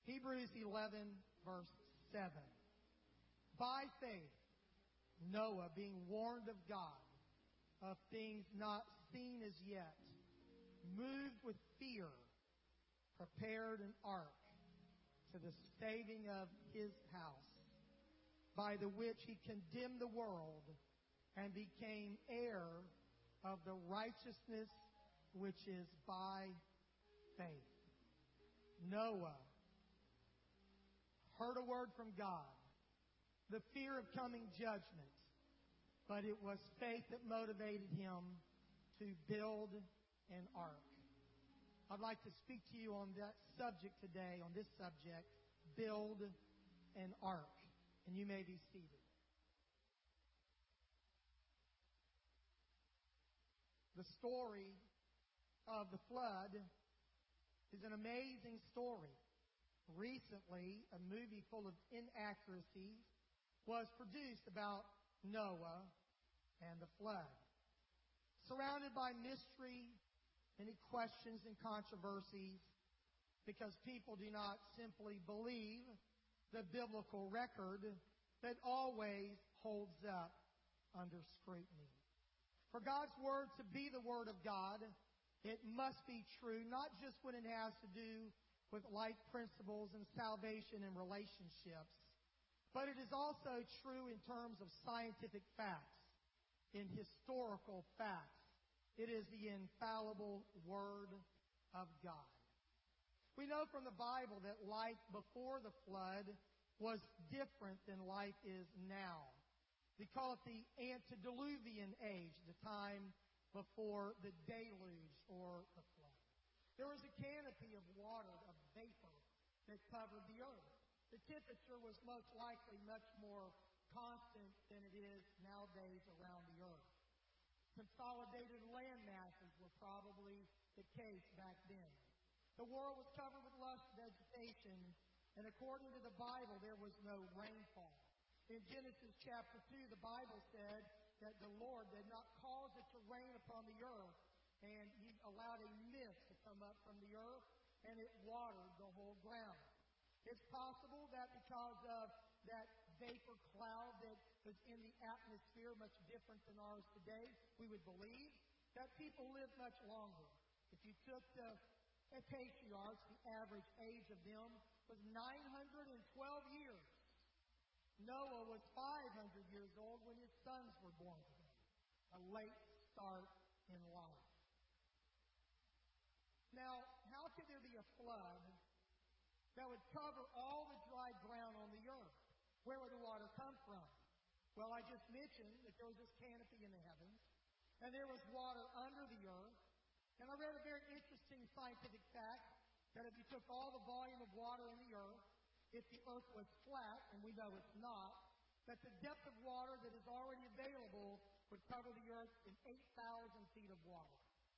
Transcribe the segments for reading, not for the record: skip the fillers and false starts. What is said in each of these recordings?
Hebrews 11, verse 7. By faith, Noah, being warned of God of things not seen as yet, moved with fear, prepared an ark to the saving of his house, by the which he condemned the world and became heir of the righteousness which is by faith. Noah heard a word from God, the fear of coming judgment, but it was faith that motivated him to build an ark. I'd like to speak to you on that subject today, on this subject, build an ark. And you may be seated. The story of the flood is an amazing story. Recently, a movie full of inaccuracies was produced about Noah and the flood. Surrounded by mystery, many questions and controversies, because people do not simply believe the biblical record that always holds up under scrutiny. For God's Word to be the Word of God, it must be true, not just when it has to do with life principles and salvation and relationships, but it is also true in terms of scientific facts, in historical facts. It is the infallible Word of God. We know from the Bible that life before the flood was different than life is now. We call it the antediluvian age, the time before the deluge or the flood. There was a canopy of water, of vapor, that covered the earth. The temperature was most likely much more constant than it is nowadays around the earth. Consolidated land masses were probably the case back then. The world was covered with lush vegetation, and according to the Bible, there was no rainfall. In Genesis chapter 2, the Bible said that the Lord did not cause it to rain upon the earth, and He allowed a mist to come up from the earth, and it watered the whole ground. It's possible that because of that vapor cloud that was in the atmosphere, much different than ours today, we would believe that people lived much longer. If you took the patriarchs, the average age of them was 912 years. Noah was 500 years old when his sons were born to him. A late start in life. Now, how could there be a flood that would cover all the dry ground on the earth? Where would the water come from? Well, I just mentioned that there was this canopy in the heavens, and there was water under the earth. And I read a very interesting scientific fact that if you took all the volume of water in the earth, if the earth was flat, and we know it's not, that the depth of water that is already available would cover the earth in 8,000 feet of water.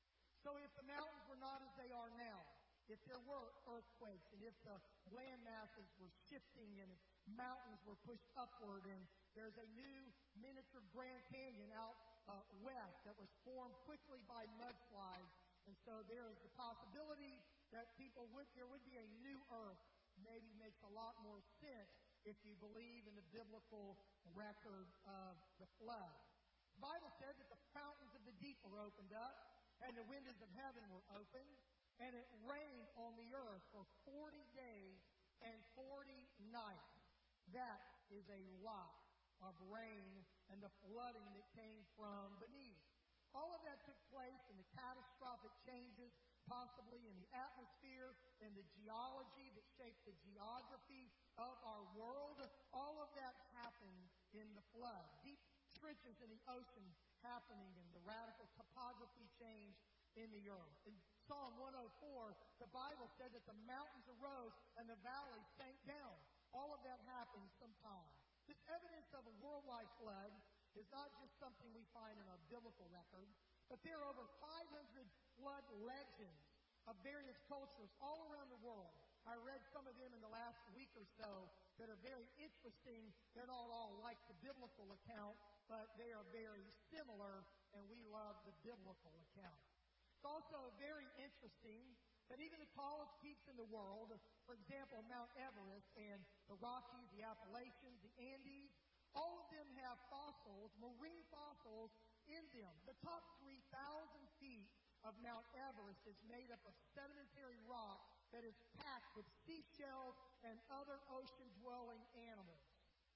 So if the mountains were not as they are now, if there were earthquakes, and if the land masses were shifting, and if mountains were pushed upward, and there's a new miniature Grand Canyon out west that was formed quickly by mudslides, and so there is the possibility that there would be a new earth. Maybe makes a lot more sense if you believe in the biblical record of the flood. The Bible said that the fountains of the deep were opened up, and the windows of heaven were opened, and it rained on the earth for 40 days and 40 nights. That is a lot of rain and the flooding that came from beneath. All of that took place in the catastrophic changes possibly in the atmosphere, in the geology that shaped the geography of our world. All of that happened in the flood. Deep trenches in the ocean happening, and the radical topography change in the earth. In Psalm 104, the Bible said that the mountains arose and the valleys sank down. All of that happened sometime. This evidence of a worldwide flood is not just something we find in our biblical record, but there are over 500 flood legends of various cultures all around the world. I read some of them in the last week or so that are very interesting. They're not all like the biblical account, but they are very similar, and we love the biblical account. It's also very interesting that even the tallest peaks in the world, for example, Mount Everest and the Rockies, the Appalachians, the Andes, all of them have fossils, marine fossils, in them. The top 3,000 feet of Mount Everest is made up of sedimentary rock that is packed with seashells and other ocean-dwelling animals.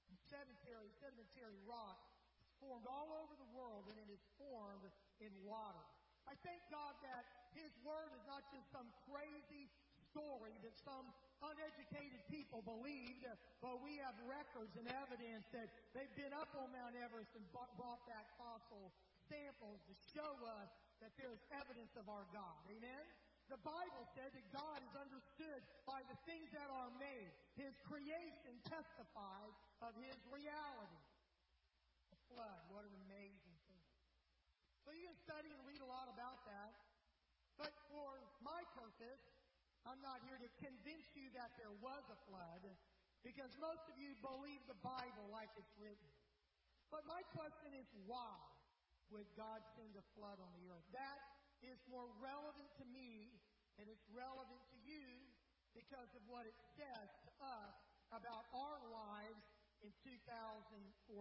Sedimentary rock is formed all over the world, and it is formed in water. I thank God that His Word is not just some crazy story that some uneducated people believed, but we have records and evidence that they've been up on Mount Everest and brought back fossil samples to show us that there is evidence of our God. Amen? The Bible said that God is understood by the things that are made. His creation testifies of His reality. The flood, what an amazing thing. So you can study and read a lot about that. But for my purpose, I'm not here to convince you that there was a flood, because most of you believe the Bible like it's written. But my question is, why would God send a flood on the earth? That is more relevant to me, and it's relevant to you because of what it says to us about our lives in 2014.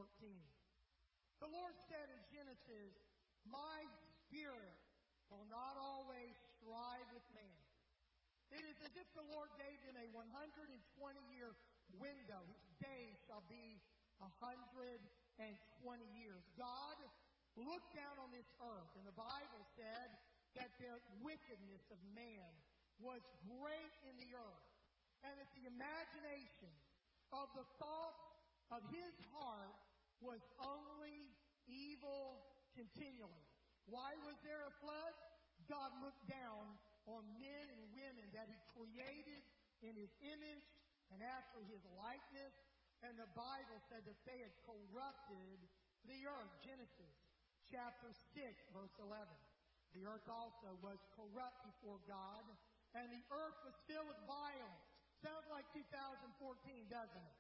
The Lord said in Genesis, "My spirit will not always strive with man." It is as if the Lord gave him a 120-year window. His days shall be 120 years. God looked down on this earth, and the Bible said that the wickedness of man was great in the earth, and that the imagination of the thoughts of his heart was only evil continually. Why was there a flood? God looked down on men and women that He created in His image and after His likeness, and the Bible said that they had corrupted the earth. Genesis chapter 6, verse 11. The earth also was corrupt before God, and the earth was filled with violence. Sounds like 2014, doesn't it?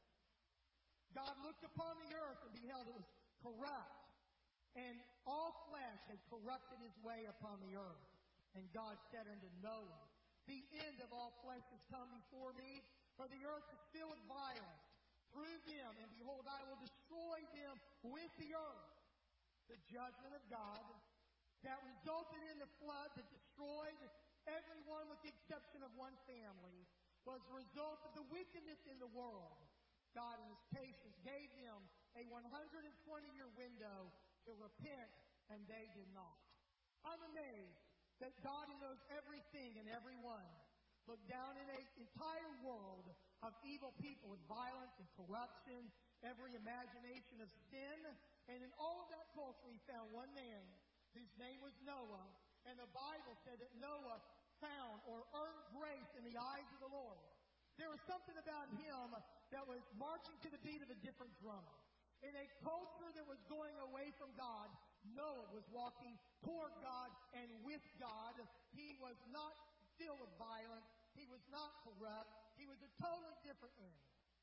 God looked upon the earth and beheld it was corrupt, and all flesh had corrupted his way upon the earth. And God said unto Noah, "The end of all flesh has come before me, for the earth is filled with violence through them, and behold, I will destroy them with the earth." The judgment of God that resulted in the flood that destroyed everyone with the exception of one family was the result of the wickedness in the world. God in His patience gave them a 120-year window to repent, and they did not. I'm amazed that God, who knows everything and everyone, looked down in an entire world of evil people with violence and corruption, every imagination of sin, and in all of that culture He found one man whose name was Noah, and the Bible said that Noah found or earned grace in the eyes of the Lord. There was something about him that was marching to the beat of a different drum. In a culture that was going away from God, Noah was walking toward God and with God. He was not filled with violence. He was not corrupt. He was a totally different man.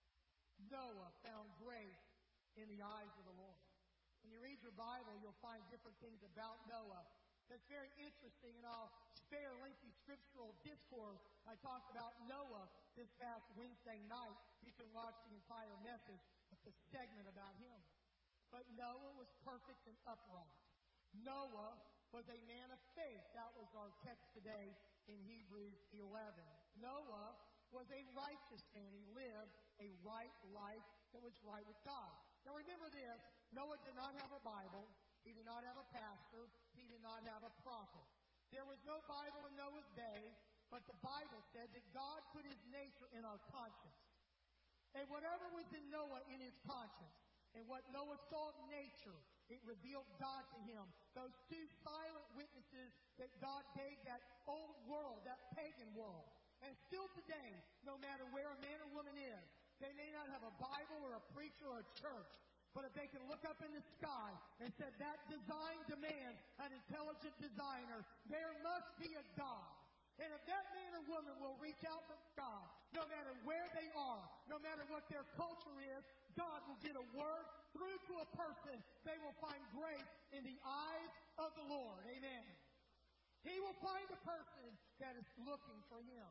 Noah found grace in the eyes of the Lord. When you read your Bible, you'll find different things about Noah. That's very interesting, and I'll spare lengthy scriptural discourse. I talked about Noah this past Wednesday night. You can watch the entire message. It's a segment about him. But Noah was perfect and upright. Noah was a man of faith. That was our text today in Hebrews 11. Noah was a righteous man. He lived a right life that was right with God. Now remember this, Noah did not have a Bible. He did not have a pastor. He did not have a prophet. There was no Bible in Noah's day, but the Bible said that God put His nature in our conscience. And whatever was in Noah in his conscience, and what Noah saw in nature, it revealed God to him. Those two silent witnesses that God gave that old world, that pagan world. And still today, no matter where a man or woman is, they may not have a Bible or a preacher or a church, but if they can look up in the sky and say, that design demands an intelligent designer, there must be a God. And if that man or woman will reach out for God, no matter where they are, no matter what their culture is, God will get a word through to a person. They will find grace in the eyes of the Lord. Amen. He will find a person that is looking for him.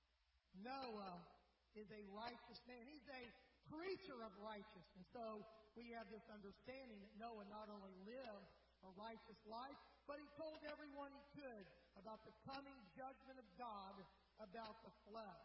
Noah is a righteous man. He's a preacher of righteousness. So we have this understanding that Noah not only lived a righteous life, but he told everyone he could about the coming judgment of God about the flood.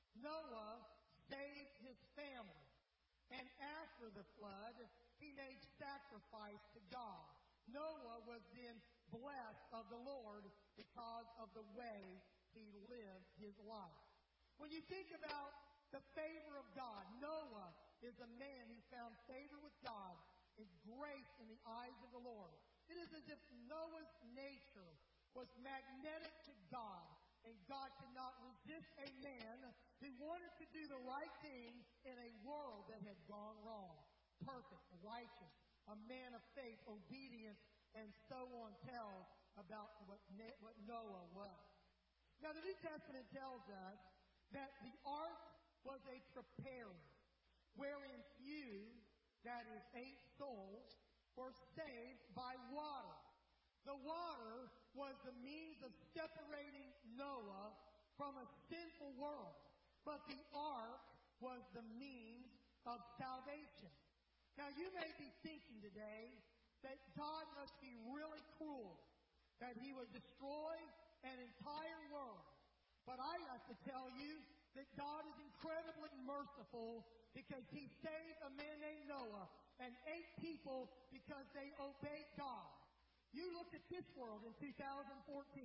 Noah saved his family. And after the flood, he made sacrifice to God. Noah was then blessed of the Lord because of the way he lived his life. When you think about the favor of God, Noah is a man who found favor with God and grace in the eyes of the Lord. It is as if Noah's nature was magnetic to God, and God could not resist a man who wanted to do the right thing in a world that had gone wrong. Perfect, righteous, a man of faith, obedience, and so on tells about what Noah was. Now, the New Testament tells us that the ark was a preparer, wherein few, that is 8 souls, were saved by water. The water was the means of separating Noah from a sinful world, but the ark was the means of salvation. Now, you may be thinking today that God must be really cruel, that he would destroy an entire world. But I have to tell you that God is incredibly merciful because he saved a man named Noah and 8 people because they obeyed God. You look at this world in 2014,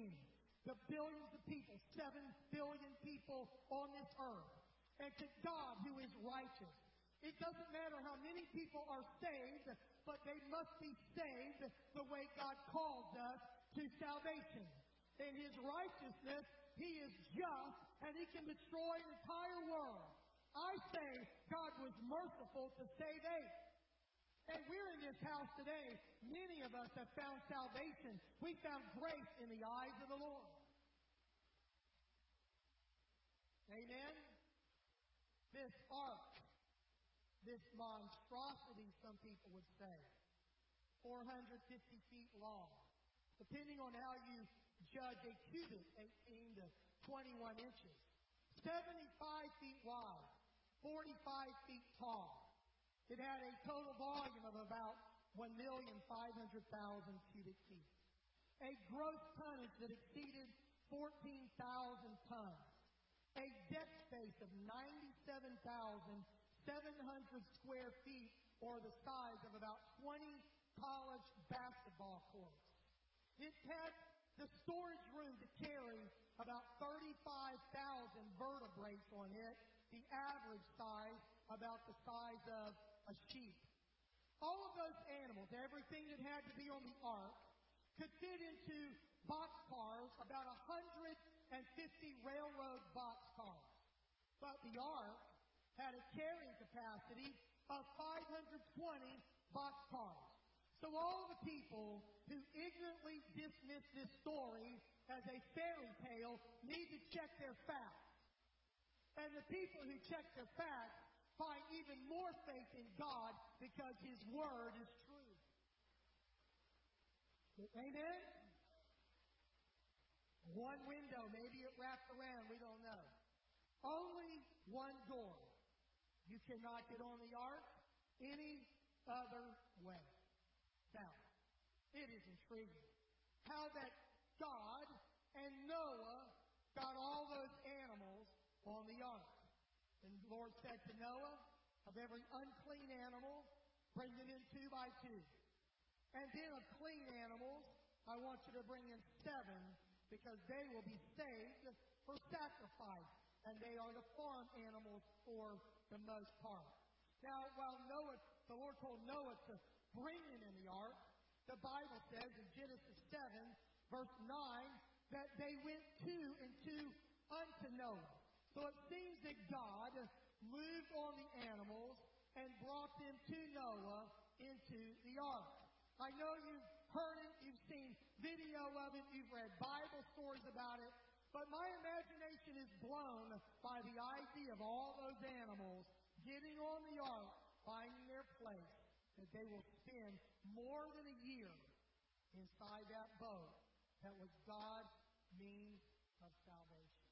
the billions of people, 7 billion people on this earth. And to God who is righteous, it doesn't matter how many people are saved, but they must be saved the way God calls us to salvation. In his righteousness, he is just, and he can destroy an entire world. I say God was merciful to save 8. And we're in this house today. Many of us have found salvation. We found grace in the eyes of the Lord. Amen? This ark, this monstrosity, some people would say, 450 feet long. Depending on how you judge a cubit, 18 to 21 inches. 75 feet wide, 45 feet tall. It had a total volume of about 1,500,000 cubic feet. A gross tonnage that exceeded 14,000 tons. A deck space of 97,700 square feet, or the size of about 20 college basketball courts. It had the storage room to carry about 35,000 vertebrates on it, the average size about the size of a sheep. All of those animals, everything that had to be on the ark, could fit into boxcars, about 150 railroad boxcars. But the ark had a carrying capacity of 520 boxcars. So all the people who ignorantly dismiss this story as a fairy tale need to check their facts. And the people who check their facts find even more faith in God because his word is true. Amen? One window, maybe it wrapped around, we don't know. Only one door. You cannot get on the ark any other way. Now, it is intriguing how that God and Noah got all those animals on the ark. And the Lord said to Noah, of every unclean animal, bring them in 2 by 2. And then of clean animals, I want you to bring in 7, because they will be saved for sacrifice. And they are the farm animals for the most part. Now, while the Lord told Noah to bring them in the ark, the Bible says in Genesis 7, verse 9, that they went 2 and 2 unto Noah. So it seems that God moved on the animals and brought them to Noah into the ark. I know you've heard it, you've seen video of it, you've read Bible stories about it, but my imagination is blown by the idea of all those animals getting on the ark, finding their place, that they will spend more than a year inside that boat that was God's means of salvation.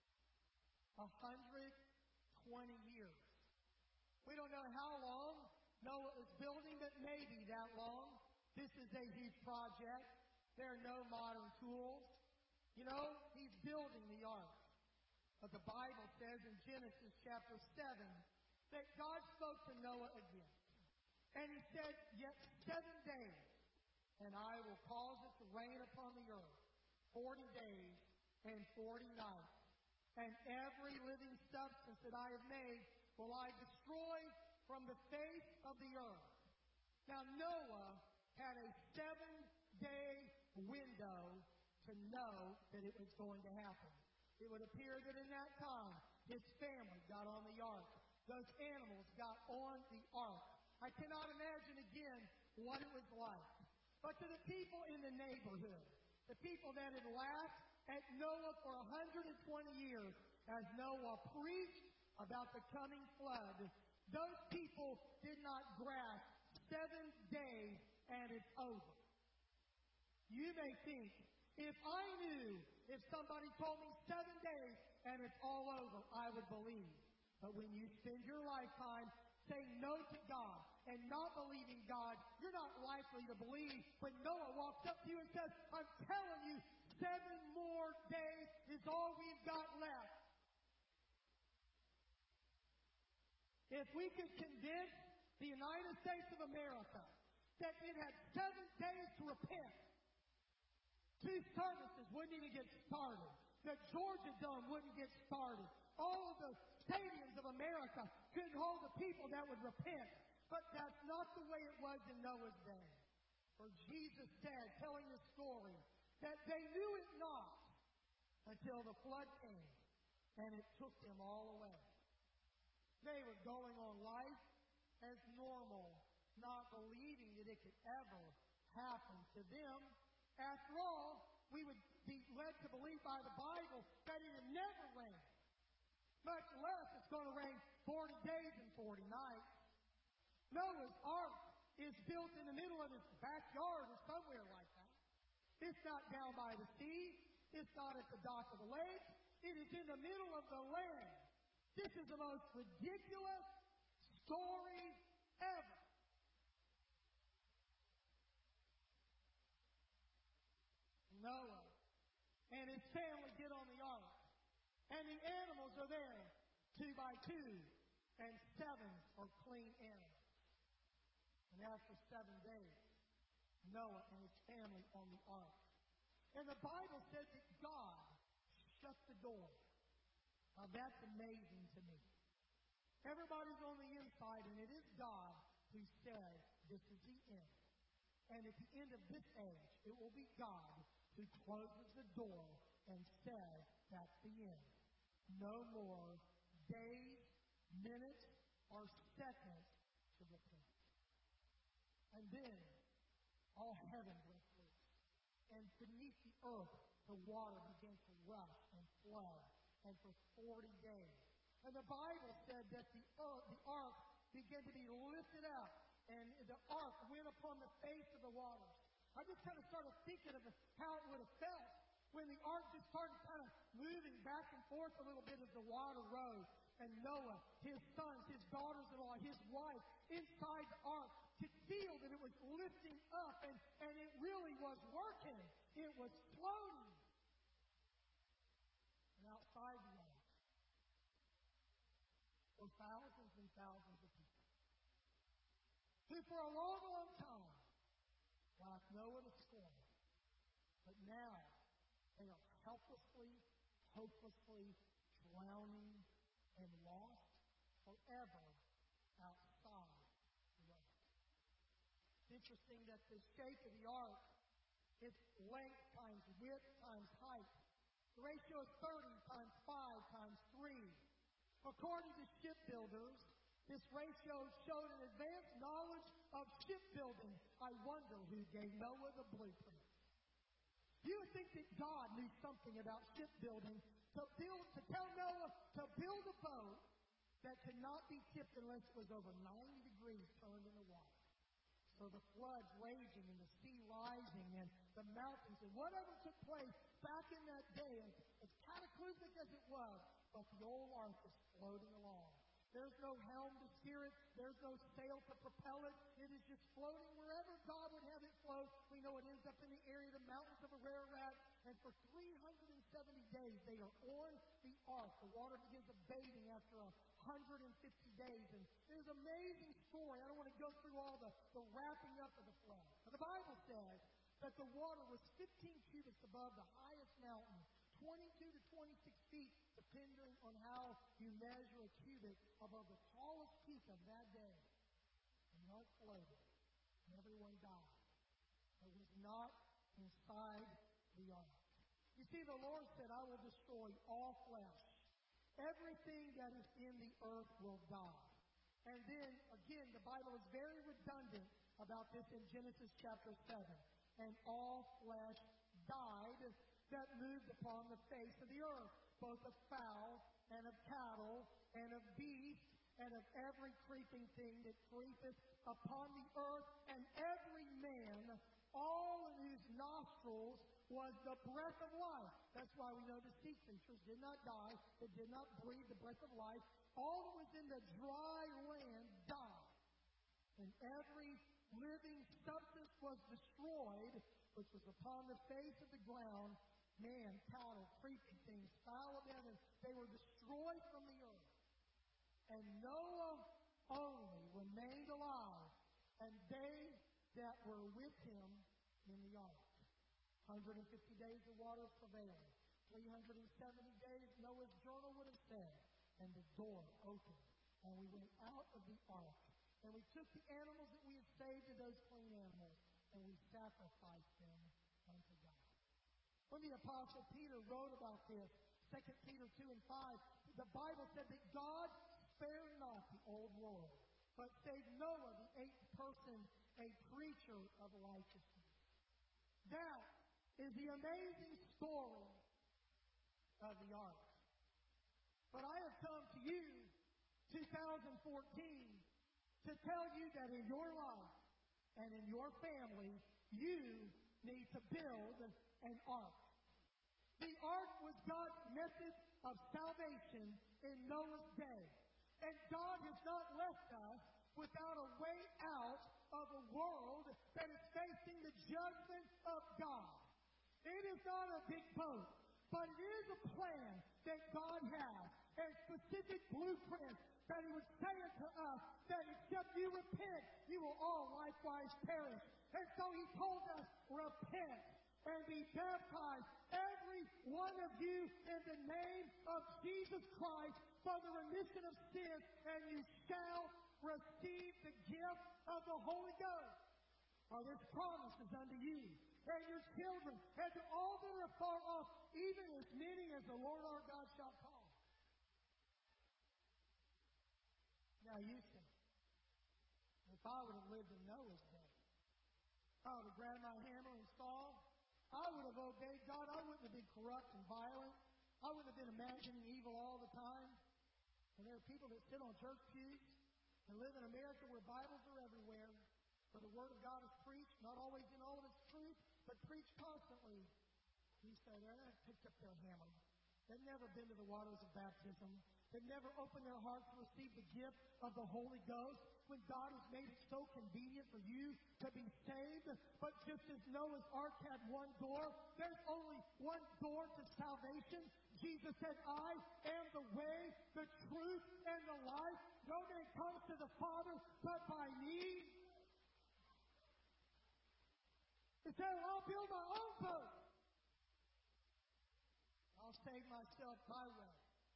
120 years. We don't know how long Noah was building, but maybe that long. This is a huge project. There are no modern tools. You know, he's building the ark. But the Bible says in Genesis chapter 7 that God spoke to Noah again. And he said, "Yet 7 days, and I will cause it to rain upon the earth 40 days and 40 nights. And every living substance that I have made will I destroy from the face of the earth." Now Noah had a 7-day window to know that it was going to happen. It would appear that in that time, his family got on the ark. Those animals got on the ark. I cannot imagine again what it was like. But to the people in the neighborhood, the people that had laughed at Noah for 120 years as Noah preached about the coming flood, those people did not grasp 7 days and it's over. You may think, if I knew, if somebody told me 7 days and it's all over, I would believe. But when you spend your lifetime saying no to God and not believing God, you're not likely to believe when Noah walks up to you and says, "I'm telling you, 7 more days is all we've got left." If we could convince the United States of America that it had 7 days to repent, 2 services wouldn't even get started. The Georgia Dome wouldn't get started. All of the stadiums of America couldn't hold the people that would repent. But that's not the way it was in Noah's day. For Jesus said, telling the story, that they knew it not until the flood came and it took them all away. They were going on life as normal, not believing that it could ever happen to them. After all, we would be led to believe by the Bible that it would never rain. Much less it's going to rain 40 days and 40 nights. Noah's ark is built in the middle of his backyard or somewhere like that. It's not down by the sea. It's not at the dock of the lake. It is in the middle of the land. This is the most ridiculous story ever. Noah and his family get on the ark. And the animals are there, 2 by 2, and 7 are clean animals. And after 7 days, Noah and his family on the ark. And the Bible says that God shut the door. Now that's amazing to me. Everybody's on the inside, and it is God who says this is the end. And at the end of this age, it will be God who closes the door and says that's the end. No more days, minutes, or seconds to repent. And then all heaven broke loose. And beneath the earth, the water began to rush and flood. And for 40 days. And the Bible said that the ark began to be lifted up. And the ark went upon the face of the waters. I just kind of started thinking of how it would have felt when the ark just started kind of moving back and forth a little bit as the water rose. And Noah, his sons, his daughters-in-law, his wife, inside the ark could feel that it was lifting up. And it really was working. It was floating. And outside the ark were thousands and thousands of people who for a long, long time laughed Noah to scorn. But now they are helplessly, hopelessly drowning and lost forever outside the ark. It's interesting that the shape of the ark, its length times width times height, the ratio is 30 times 5 times 3. According to shipbuilders, this ratio showed an advanced knowledge of shipbuilding. I wonder who gave Noah the blueprint. You would think that God knew something about shipbuilding to tell Noah to build a boat that could not be tipped unless it was over 90 degrees turned in the water. So the floods raging and the sea rising and the mountains and whatever took place back in that day, as cataclysmic as it was, but the old ark is floating along. There's no helm to steer it. There's no sail to propel it. It is just floating wherever God would have it float. We know it ends up in the area of the mountains of Ararat. And for 370 days, they are on the ark. The water begins abating after 150 days. And there's an amazing story. I don't want to go through all the wrapping up of the flood. But the Bible says that the water was 15 cubits above the highest mountain, 22 to 26 feet, depending on how you measure a cubit, above the tallest peak of that day. And the ark floated, and everyone died. It was not inside the ark. You see, the Lord said, I will destroy all flesh. Everything that is in the earth will die. And then, again, the Bible is very redundant about this in Genesis chapter 7. And all flesh died that moved upon the face of the earth, both of fowl and of cattle and of beast and of every creeping thing that creepeth upon the earth, and every man, all in whose nostrils was the breath of life. That's why we know the sea creatures did not die. It did not breathe the breath of life. All that was in the dry land died. And every living substance was destroyed, which was upon the face of the ground, man, cattle, creeping things, fowl of heaven. They were destroyed from the earth. And Noah only remained alive, and they that were with him in the ark. 150 days the waters prevailed. 370 days Noah's journal would have said, and the door opened. And we went out of the ark. And we took the animals that we had saved to those clean animals, and we sacrificed them unto God. When the Apostle Peter wrote about this, 2 Peter 2 and 5, the Bible said that God spared not the old world, but saved Noah, the eighth person, a preacher of righteousness. That is the amazing story of the ark. But I have come to you, 2014, to tell you that in your life and in your family, you need to build an ark. The ark was God's method of salvation in Noah's day. And God has not left us without a way out of a world that is facing the judgment of God. It is not a big boat, but it is a plan that God has, a specific blueprint that He would say unto us that except you repent, you will all likewise perish. And so He told us, repent and be baptized, every one of you, in the name of Jesus Christ for the remission of sins, and you shall receive the gift of the Holy Ghost. For this promise is unto you and your children, and to all that are far off, even as many as the Lord our God shall call. Now you say, if I would have lived in Noah's day, I would have grabbed my hammer and saw, I would have obeyed God. I wouldn't have been corrupt and violent. I wouldn't have been imagining evil all the time. And there are people that sit on church pews and live in America where Bibles are everywhere, where the Word of God is preached, not always in all of its truth, but preached constantly. You say, they're not picked up their hammer. They've never been to the waters of baptism. They've never opened their heart to receive the gift of the Holy Ghost when God has made it so convenient for you to be saved. But just as Noah's ark had one door, there's only one door to salvation. Jesus said, I am the way, the truth, and the life. No man comes to the Father but by me. He said, I'll build my own boat. I'll save myself my way.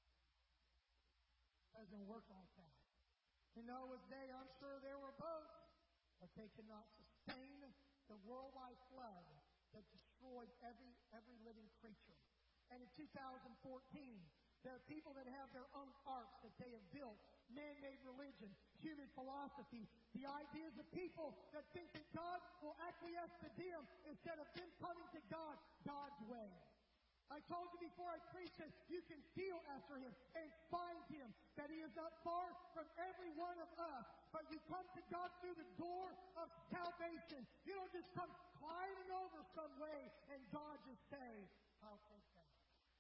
Doesn't work like that. In Noah's day, I'm sure there were boats, but they could not sustain the worldwide flood that destroyed every living creature. And in 2014, there are people that have their own arks that they have built, man-made religion, human philosophy, the ideas of people that think that God will acquiesce to them instead of them coming to God God's way. I told you before I preached that you can feel after Him and find Him, that He is not far from every one of us. But you come to God through the door of salvation. You don't just come climbing over some way and God just say, I'll take that.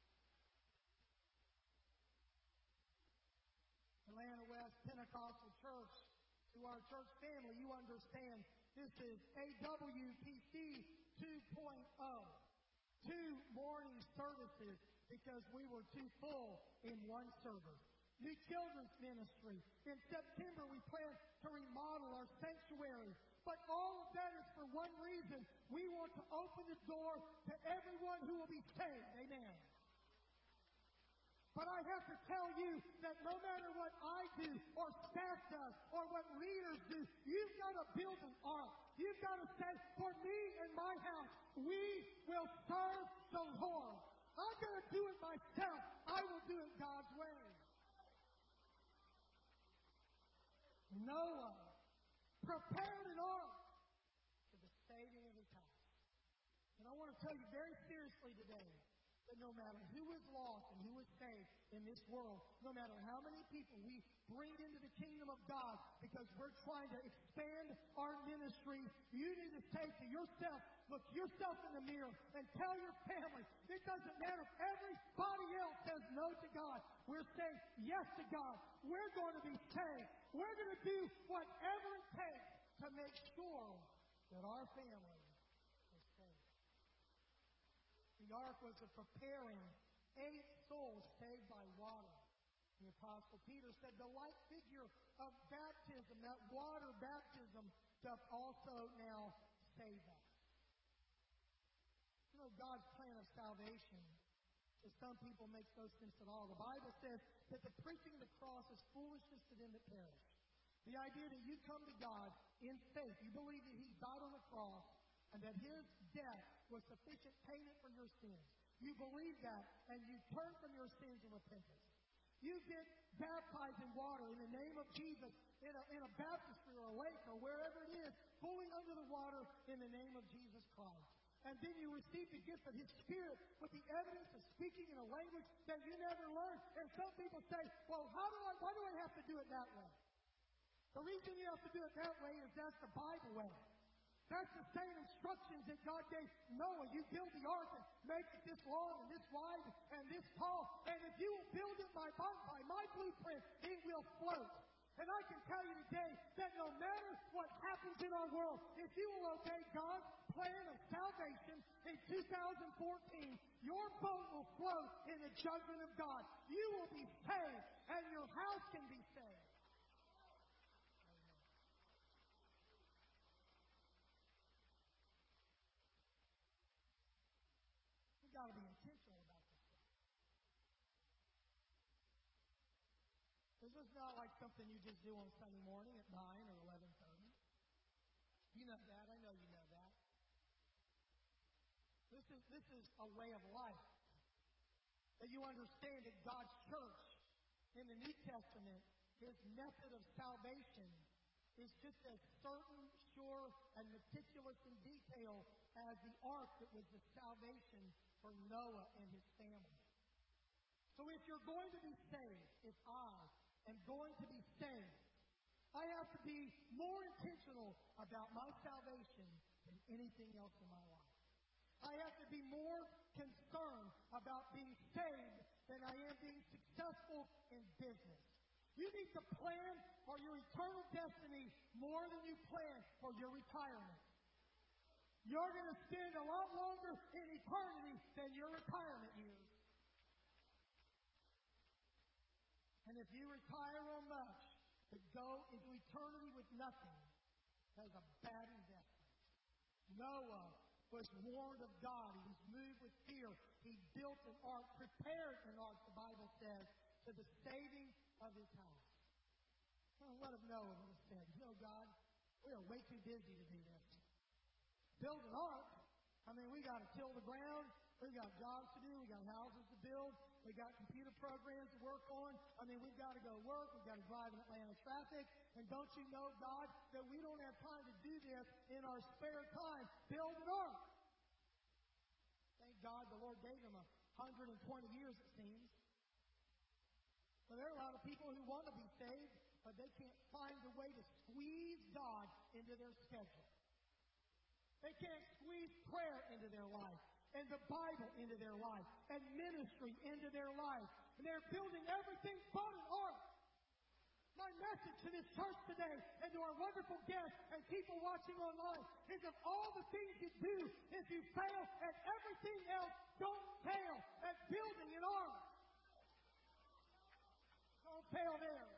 Atlanta West Pentecostal Church, to our church family, you understand this is AWPC 2.0. 2 morning services because we were too full in one service. New children's ministry. In September, we plan to remodel our sanctuary. But all of that is for one reason. We want to open the door to everyone who will be saved. Amen. But I have to tell you that no matter what I do or staff does or what leaders do, you've got to build an ark. You've got to say, for me and my house, we will serve the Lord. I'm going to do it myself. I will do it God's way. Noah prepared an ark for the saving of his house. And I want to tell you very seriously today, that no matter who is lost and who is saved in this world, no matter how many people we bring into the kingdom of God because we're trying to expand our ministry, you need to say to yourself, look yourself in the mirror and tell your family, it doesn't matter if everybody else says no to God. We're saying yes to God. We're going to be saved. We're going to do whatever it takes to make sure that our family is saved. The ark was preparing 8 souls saved by water. The Apostle Peter said the like figure of baptism, that water baptism, doth also now save us. You know, God's plan of salvation, to some people, makes no sense at all. The Bible says that the preaching of the cross is foolishness to them that perish. The idea that you come to God in faith, you believe that He died on the cross, and that His death was sufficient payment for your sins. You believe that, and you turn from your sins in repentance. You get baptized in water in the name of Jesus in a baptistry or a lake or wherever it is, fully under the water in the name of Jesus Christ. And then you receive the gift of His Spirit with the evidence of speaking in a language that you never learned. And some people say, well, why do I have to do it that way? The reason you have to do it that way is that's the Bible way. That's the same instructions that God gave Noah. You build the ark and make it this long and this wide and this tall. And if you will build it by my blueprint, it will float. And I can tell you today that no matter what happens in our world, if you will obey God's plan of salvation in 2014, your boat will float in the judgment of God. You will be saved, and your house can be saved. We've got to be intentional about this stuff. This is not like something you just do on Sunday morning at 9 or 11:30. You know that. I know you know that. This is a way of life. That you understand that God's church in the New Testament, His method of salvation is just as certain, sure, and meticulous in detail as the ark that was the salvation for Noah and his family. So if you're going to be saved, if I am going to be saved, I have to be more intentional about my salvation than anything else in my life. I have to be more concerned about being saved than I am being successful in business. You need to plan for your eternal destiny more than you plan for your retirement. You're going to spend a lot longer in eternity than your retirement years. And if you retire on much, to go into eternity with nothing, that is a bad investment. Noah was warned of God. He was moved with fear. He built an ark, prepared an ark, the Bible says, to the saving of his house. Well, let him know what he said. You know, God, we are way too busy to do this. Build an ark. I mean, we got to till the ground. We got jobs to do. We got houses to build. We got computer programs to work on. I mean, we've got to go work. We've got to drive in Atlanta traffic. And don't you know, God, that we don't have time to do this in our spare time? Build an ark. Thank God the Lord gave him a 120 years, it seems. But there are a lot of people who want to be saved, but they can't find a way to squeeze God into their schedule. They can't squeeze prayer into their life, and the Bible into their life, and ministry into their life. And they're building everything but an ark. My message to this church today, and to our wonderful guests and people watching online, is of all the things you do, if you fail at everything else, don't fail at building an ark. Don't fail there.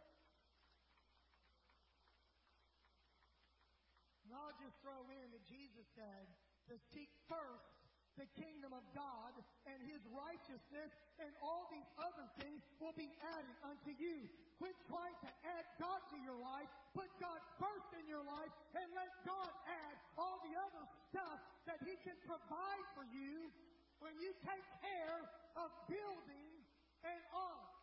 And I'll just throw in that Jesus said to seek first the kingdom of God and His righteousness, and all these other things will be added unto you. Quit trying to add God to your life. Put God first in your life and let God add all the other stuff that He can provide for you when you take care of building an ark.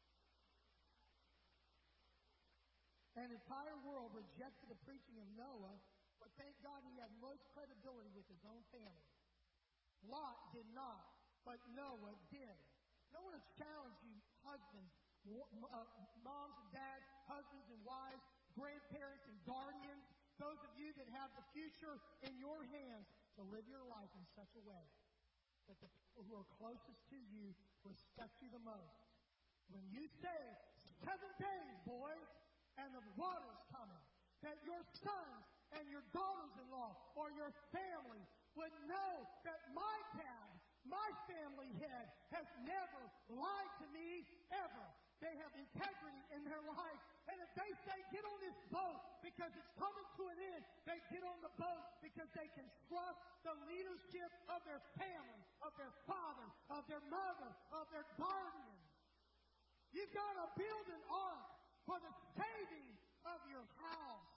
An entire world rejected the preaching of Noah, but thank God he had most credibility with his own family. Lot did not, but Noah did. I want to challenge you, husbands, moms and dads, husbands and wives, grandparents and guardians, those of you that have the future in your hands, to live your life in such a way that the people who are closest to you respect you the most. When you say, 7 days, boys, and the water's coming, that your sons and your daughters-in-law or your family would know that my dad, my family head, has never lied to me ever. They have integrity in their life. And if they say, get on this boat because it's coming to an end, they get on the boat because they can trust the leadership of their family, of their father, of their mother, of their guardian. You've got to build an ark for the saving of your house.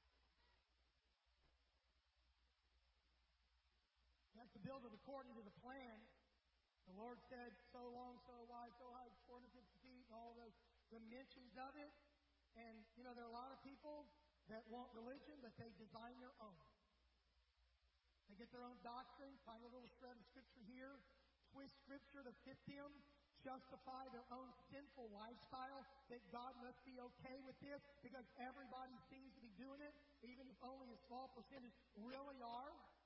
You have to build it according to the plan. The Lord said, so long, so wide, so high, 450 feet, and all those dimensions of it. And, you know, there are a lot of people that want religion, but they design their own. They get their own doctrine, find a little shred of Scripture here, twist Scripture to fit them, justify their own sinful lifestyle, that God must be okay with this because everybody seems to be doing it, even if only a small percentage really are.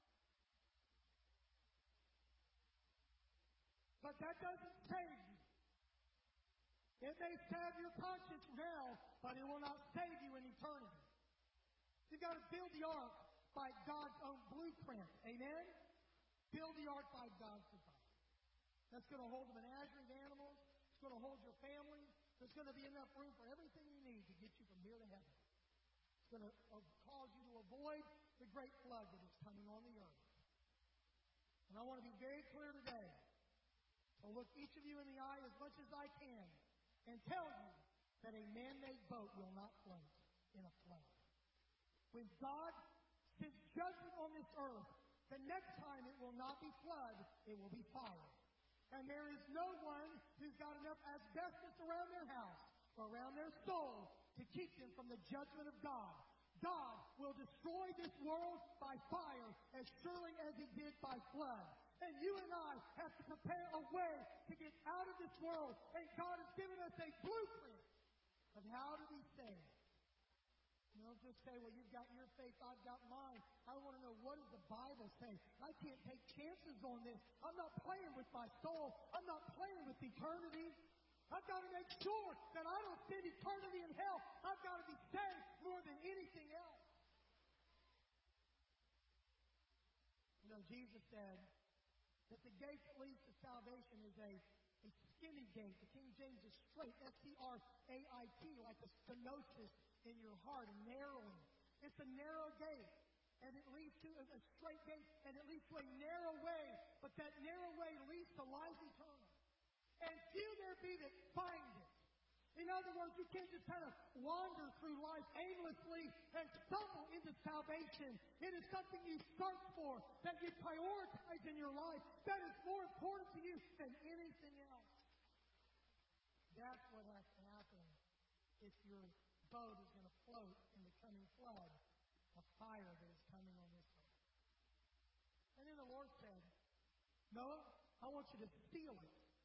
But that doesn't save you. It may save your conscience now, but it will not save you in eternity. You've got to build the ark by God's own blueprint. Amen? Build the ark by God's design. That's going to hold the menagerie of animals. It's going to hold your family. There's going to be enough room for everything you need to get you from here to heaven. It's going to cause you to avoid the great flood that is coming on the earth. And I want to be very clear today. I'll look each of you in the eye as much as I can and tell you that a man-made boat will not float in a flood. When God sends judgment on this earth, the next time it will not be flood, it will be fire. And there is no one who's got enough asbestos around their house or around their soul to keep them from the judgment of God. God will destroy this world by fire as surely as He did by flood. And you and I have to prepare a way to get out of this world. And God has given us a blueprint of how to be saved. You don't just say, well, you've got your faith, I've got mine. I want to know, what does the Bible say? I can't take chances on this. I'm not playing with my soul. I'm not playing with eternity. I've got to make sure that I don't spend eternity in hell. I've got to be saved more than anything else. You know, Jesus said that the gate that leads to salvation is a skinny gate. The King James is straight, S-T-R-A-I-T, like a stenosis in your heart, a narrowing. It's a narrow gate, and it leads to a straight gate, and it leads to a narrow way, but that narrow way leads to life eternal. And few there be that find it. In other words, you can't just kind of wander through life aimlessly and stumble into salvation. It is something you search for, that you prioritize in your life, that is more important to you than anything else. That's what has to happen if your boat is going to float in the coming flood of fire that is coming on this earth. And then the Lord said, Noah, I want you to seal it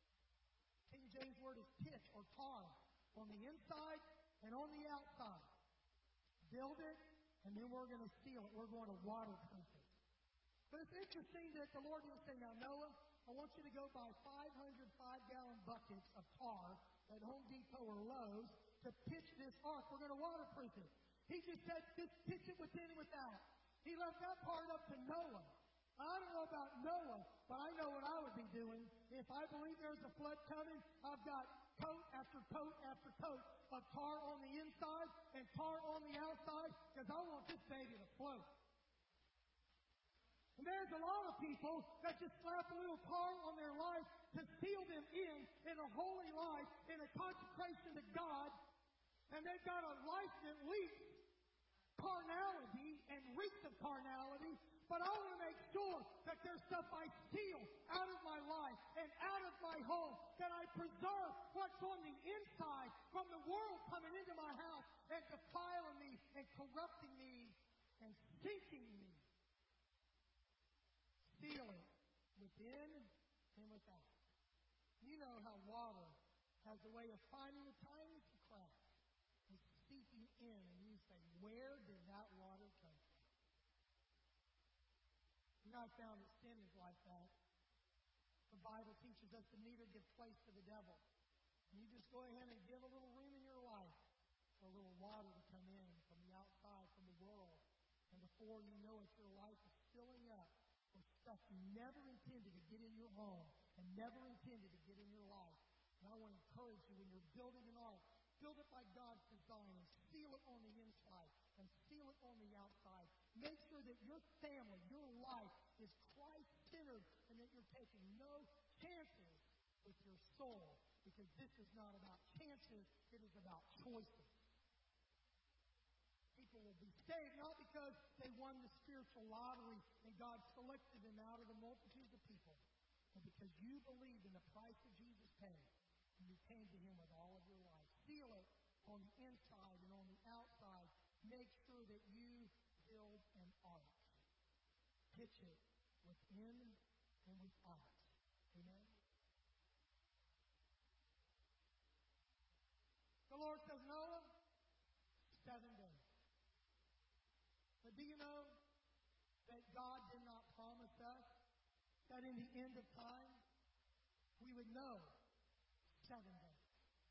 King James word is pitch or tar on the inside and on the outside. Build it, and then we're going to seal it. We're going to waterproof it. But it's interesting that the Lord didn't say, now, Noah, I want you to go buy 500 5-gallon buckets of tar at Home Depot or Lowe's to pitch this ark. We're going to waterproof it. He just said, just pitch it within and without. He left that part up to Noah. I don't know about Noah, but I know what I would be doing. If I believe there's a flood coming, I've got coat after coat after coat of tar on the inside and tar on the outside because I want this baby to float. And there's a lot of people that just slap a little tar on their life to seal them in a holy life, in a consecration to God, and they've got a life that leaks carnality and reeks of carnality. But I want to make sure that there's stuff I steal out of my life and out of my home, that I preserve what's on the inside from the world coming into my house and defiling me and corrupting me and sinking me. Seal it within and without. You know how water has a way of finding the tiniest of cracks and seeping in, and you say, where did that water come from? You know, I found that sin is like that. The Bible teaches us to neither give place to the devil. And you just go ahead and give a little room in your life for a little water to come in from the outside, from the world. And before you know it, your life is filling up with stuff you never intended to get in your home and never intended to get in your life. And I want to encourage you, when you're building an ark, build it by God's design and seal it on the inside and seal it on the outside. Make sure that your family, your life is Christ-centered and that you're taking no chances with your soul, because this is not about chances, it is about choices. People will be saved not because they won the spiritual lottery and God selected them out of the multitudes of people, but because you believed in the price that Jesus paid and you came to Him with all of your life. Seal it on the inside and on the outside. Make sure that you build an ark. Pitch it within and without. Amen? The Lord says, Noah, 7 days. But do you know that God did not promise us that in the end of time we would know 7 days?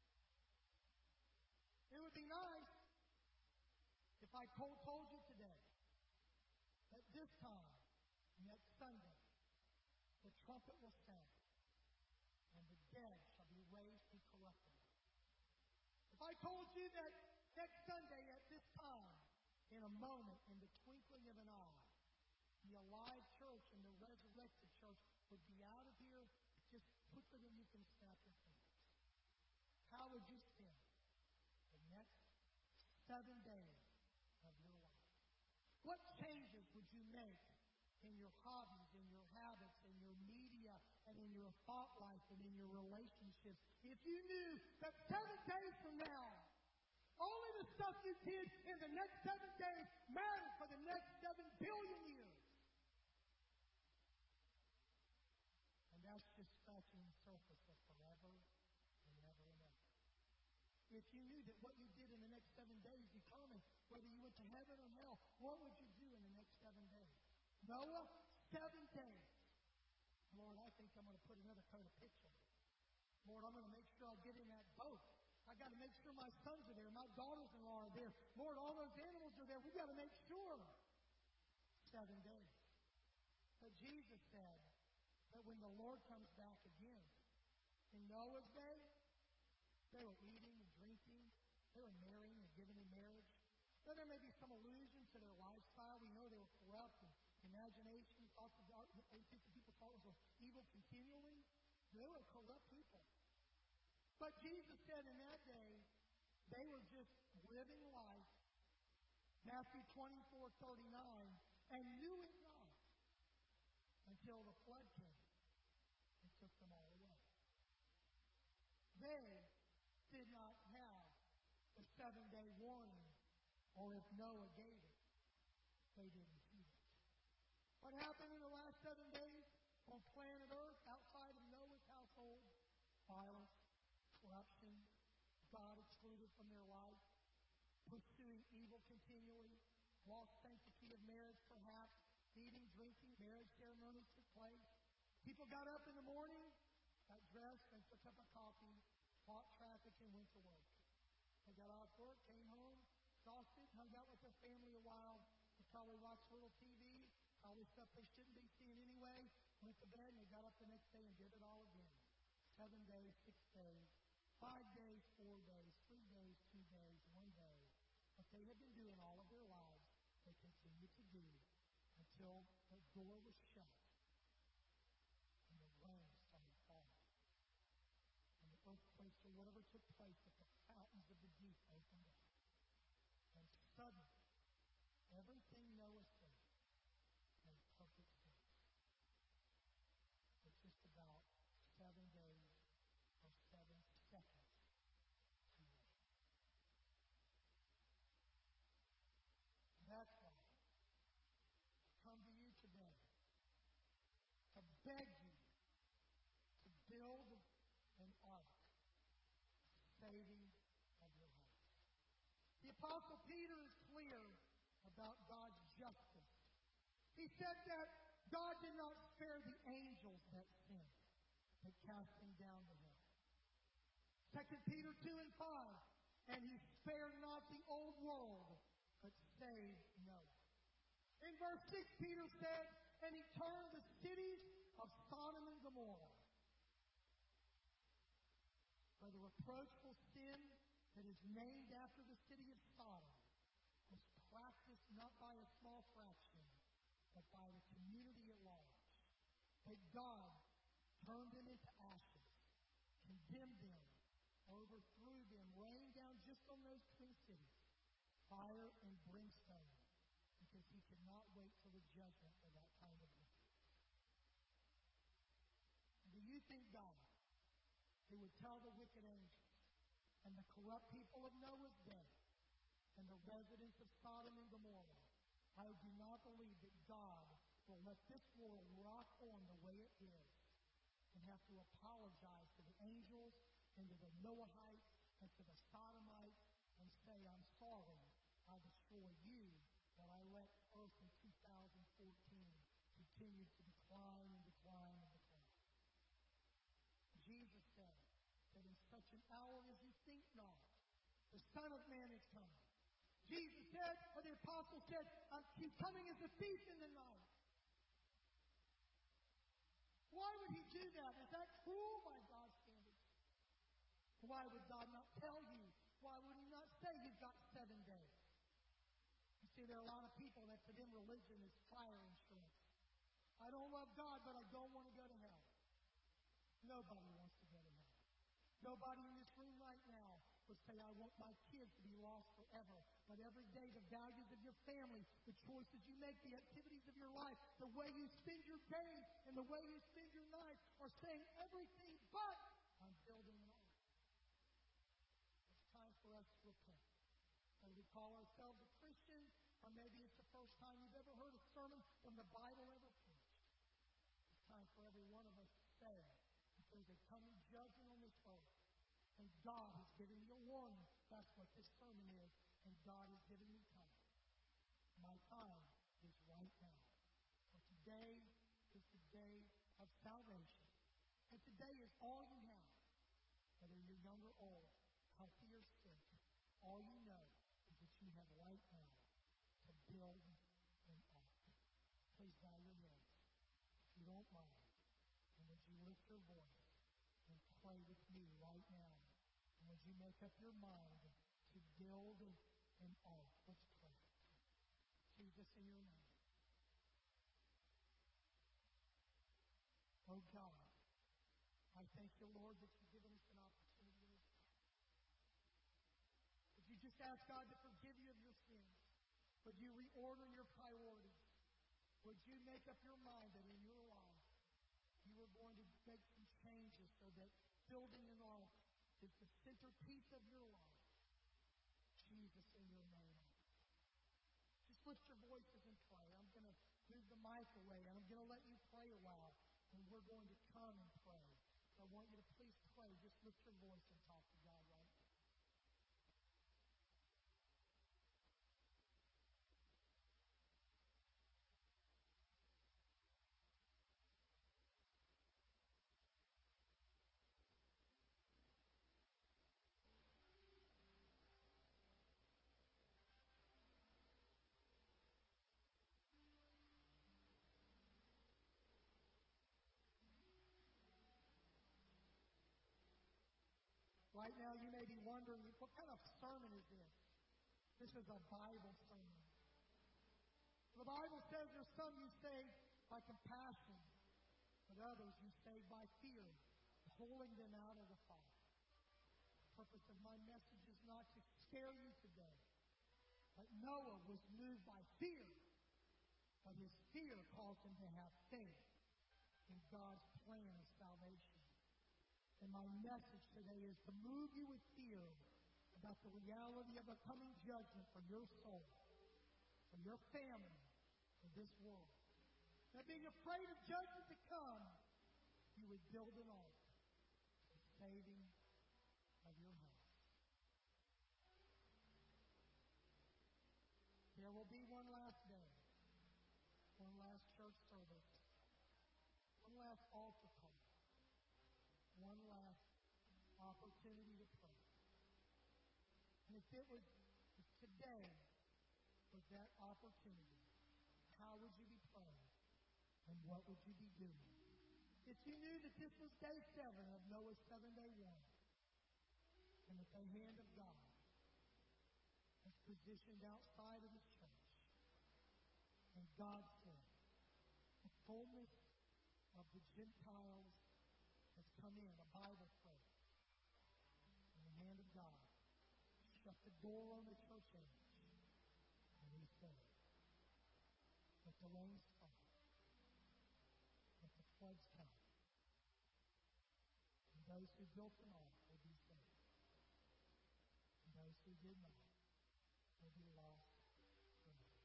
It would be nice if I told you today that this time, next Sunday, the trumpet will sound and the dead shall be raised incorruptible. If I told you that next Sunday at this time, in a moment, in the twinkling of an eye, the alive church and the resurrected church would be out of here just quicker than you can snap your fingers. How would you spend the next 7 days of your life? What changes would you make in your hobbies, in your habits, in your media, and in your thought life, and in your relationships if you knew that 7 days from now, only the stuff you did in the next 7 days mattered for the next 7 billion years? And that's just scratching the surface of forever and ever and ever. If you knew that what you did in the next 7 days determined whether you went to heaven or hell, what would you do in the next 7 days? Noah, 7 days. Lord, I think I'm going to put another coat of pitch on it. Lord, I'm going to make sure I get in that boat. I got to make sure my sons are there, my daughters-in-law are there. Lord, all those animals are there. We got to make sure. 7 days. But Jesus said that when the Lord comes back again, in Noah's day, they were eating and drinking. They were marrying and giving in marriage. Now, there may be some allusion to their lifestyle. We know they were corrupt and imagination, thoughts of people thought was evil continually. They were corrupt people. But Jesus said in that day, they were just living life, Matthew 24:39, and knew it not until the flood came and took them all away. They did not have the 7-day warning, or if Noah gave it, they didn't heed it. What happened in the last 7 days on planet Earth outside of Noah's household? Violence, from their life, pursuing evil continually, lost sanctity of marriage perhaps, eating, drinking, marriage ceremonies took place. People got up in the morning, got dressed, and took up a coffee, fought traffic, and went to work. They got off work, came home, exhausted, hung out with their family a while. They probably watched a little TV, probably stuff they shouldn't be seeing anyway. Went to bed, and they got up the next day and did it all again. 7 days, 6 days, 5 days, 4 days, 3 days, 2 days, 1 day. What they had been doing all of their lives, they continued to do until the door was shut and the rain started falling. And the earthquakes or whatever took place, that the fountains of the deep opened up. And suddenly, everything Noah said made perfect sense. For just about 7 days or 7 seconds too late. That's why I come to you today to beg you to build an ark, saving of your life. The Apostle Peter is clear about God's justice. He said that God did not spare the angels that sinned, but cast them down to hell. 2 Peter 2 and 5, and he spared not the old world, but saved Noah. In verse 6, Peter said, and he turned the cities of Sodom and Gomorrah, where the reproachful sin that is named after the city of Sodom was practiced not by a small fraction, but by the community at large. That God turned them into ashes, condemned them, overthrew them, rained down just on those twin cities fire and brimstone, because he could not wait for the judgment for that kind of wicked. Do you think God, who would tell the wicked angels and the corrupt people of Noah's day and the residents of Sodom and Gomorrah, I do not believe that God will let this world rock on the way it is and have to apologize to the angels and to the Noahites and to the Sodomites and say, I'm sorry, I'll destroy you, but I let earth in 2014 continue to decline and decline and decline. Jesus said that in such an hour as you think not, the Son of Man is coming. Jesus said, or the apostle said, he's coming as a thief in the night. Why would he do that? Is that cruel by God's standards? Why would God not tell you? Why would he not say you've got 7 days? You see, there are a lot of people that for them religion is fire insurance. I don't love God, but I don't want to go to hell. Nobody wants to go to hell. Nobody in this room right now would say, I want my kids to be lost forever. But every day, the values of your family, the choices you make, the activities of your life, the way you spend your day, and the way you spend your night are saying everything but I'm building an ark. It's time for us to repent. Whether we call ourselves a Christian, or maybe it's the first time you've ever heard a sermon from the Bible ever preached. It's time for every one of us to say, there's a coming judgment on this earth. And God has given me a warning. That's what this sermon is. And God has given me time. My time is right now. For today is the day of salvation. And today is all you have. Whether you're young or old, healthy or sick, all you know is that you have right now to build an ark. Please bow your heads. If you don't mind, and would you lift your voice and pray with me right now? And would you make up your mind to build an ark? Let's pray. Jesus, in your name. Oh God, I thank you, Lord, that you've given us an opportunity in this time. Would you just ask God to forgive you of your sins? Would you reorder your priorities? Would you make up your mind that in your life you are going to make some changes so that building an ark is the centerpiece of your life? Jesus, in your name. Just lift your voices and pray. I'm going to move the mic away, and I'm going to let you pray a while, and we're going to come and pray. So I want you to please pray. Just lift your voice and talk to God right now. Right now, you may be wondering, what kind of sermon is this? This is a Bible sermon. The Bible says there's some you save by compassion, but others you save by fear, pulling them out of the fire. The purpose of my message is not to scare you today, but Noah was moved by fear, but his fear caused him to have faith in God's plan of salvation. And my message today is to move you with fear about the reality of a coming judgment for your soul, for your family, for this world. That being afraid of judgment to come, you would build an altar for the saving of your house. There will be one last day, one last church service, one last altar call, one last opportunity to pray. And if today was that opportunity, how would you be praying? And what would you be doing? If you knew that this was day 7 of Noah's 7-day war, and that the hand of God was positioned outside of His church, and God said, the fullness of the Gentiles has come in, a Bible phrase, and the hand of God shut the door on the church age, and He said, let the rain stop, let the floods come, and those who built them all will be saved, and those who did not will be lost forever.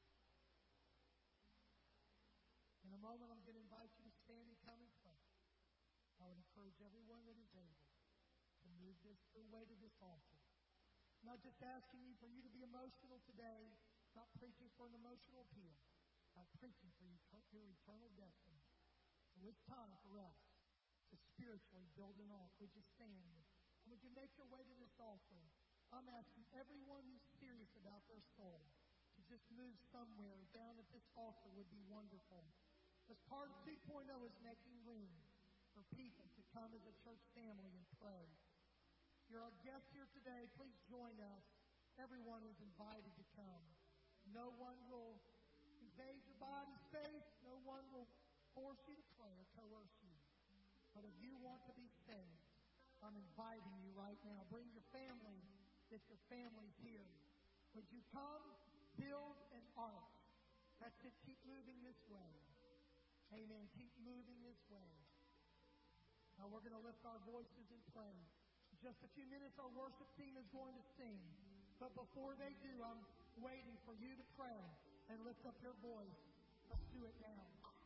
In a moment, I'm going to invite you to stand and come and pray. I would encourage everyone that is able to move this way to this altar. I'm not just asking you for you to be emotional today, not preaching for an emotional appeal. I'm preaching for your eternal destiny. So it's time for us to spiritually build an altar. Would you stand? And would you make your way to this altar? I'm asking everyone who's serious about their soul to just move somewhere down at this altar would be wonderful. As part of 2.0 is making room for people to come as a church family and pray. If you're our guest here today, please join us. Everyone is invited to come. No one will invade your body's space. No one will force you to pray or coerce you. But if you want to be saved, I'm inviting you right now. Bring your family if your family's here. Would you come, build an ark? That's it. Keep moving this way. Amen. Keep moving this way. Now we're going to lift our voices and pray. In just a few minutes, our worship team is going to sing. But before they do, I'm waiting for you to pray and lift up your voice. Let's do it now.